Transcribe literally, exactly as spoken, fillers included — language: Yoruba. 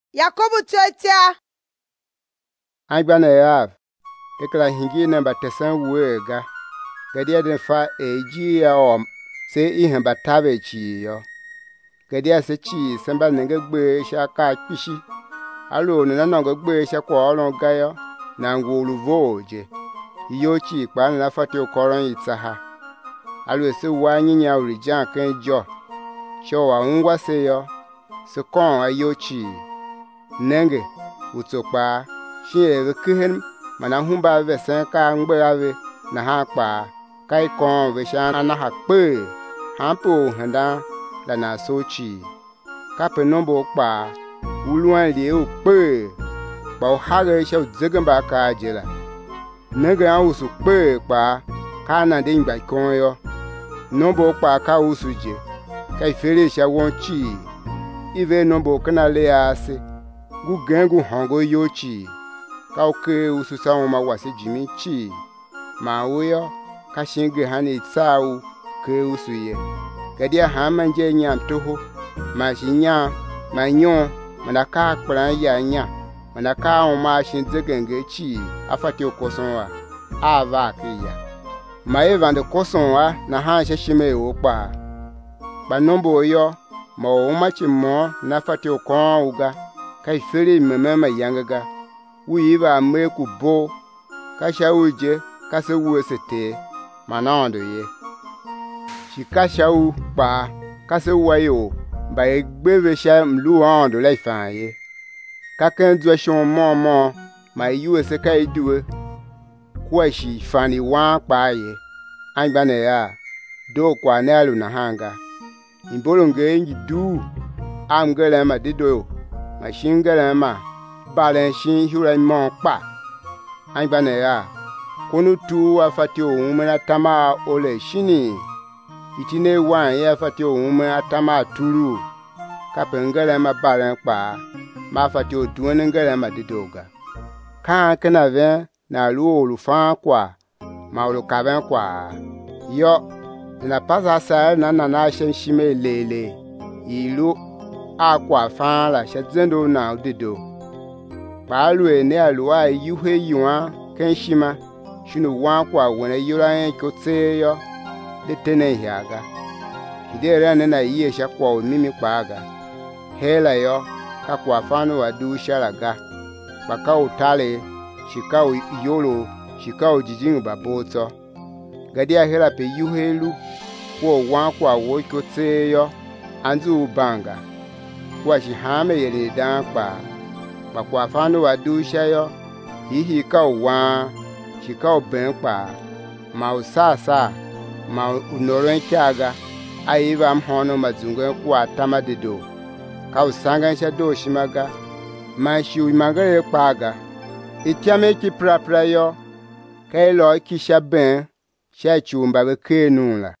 Yakobo tsotia. Agbana yav. Tekla hingi na batesan wega. Gadia den fa eji ya om se ihan batave chi yo. Gadia se chi samba nenge gbe sha ka pishi. Alo na nanga gbe sha kwa olon gayo na ngulu voje. Iyo chi kwa na fati okoron itsaha. Alo se wanyi nya urijan ken jo. Sho wa ngwa se yo. Se kon ayo chi. Nenge utokpa shi e kehen mana humba ve sen ka ngbe ave na ha pa kai kon ve sha na ha pe hampo handa la na sochi ka pe nombo pa uluan le o pe ba ha ge sha zegan ba ka jela nenge an usu pe pa ka na de ngba kon yo nombo pa ka usu je kai fere sha won chi ive nombo kana le ase gu gengu hango yochi kauke ususa ma wase jimi chi ma uyo ka shinge hani tsau ke usuye gadia ha manje nyam toho ma shinya ma nyon mana ka kpran ya nya mana ka on ma shin zegenge chi afati okosonwa ava kiya ma evande kosonwa na ha sheshime opa ba nombo yo ma o ma chi mo na fati okon uga kai fere mema yangaga wi ba me ku bo ka shawuje ka se wu sete manando ye shi ka shawu pa ka se wayo ba egbeve sha mlu ando lai fa ye ka kan du shon mo mo ma yu se ka iduwe kwa shi fani wa pa ye an ba ne ya do kwa ne alu na hanga imbolonge ngi du am gele ma dido ma shingere ma balen shin hura mon pa angbane ya kunu tu afati o mena tama ole shini itine wan ya afati o mena tama turu kapengere ma balen pa ma afati o duwenengere ma didoga kan kana ve na lu lu fa kwa ma lu kaben kwa yo na pasa sa na na na shen shime lele ilu akwa fa la shadzendo na dido palu ene alwa yuhe yuan kenshima shinu wan kwa wona yura en kote yo de tene hiaga idere ne na yiye sha kwa mimi kwaga hela yo ka kwa fanu adu sharaga baka utale shikao yolo shikao jijin baboto gadia hela pe yuhelu kwa wan kwa wo kote yo anzu banga kwa shi hame yele dan pa pa kwa fanu wa du shayo hihi ka wa shi ka ben pa ma usasa ma unoren kyaga aiva mhono mazungu kwa tamadedo ka usanga sha do shimaga ma shi magare paga ityame ki prapra yo kai lo ki sha ben sha chumba be kenula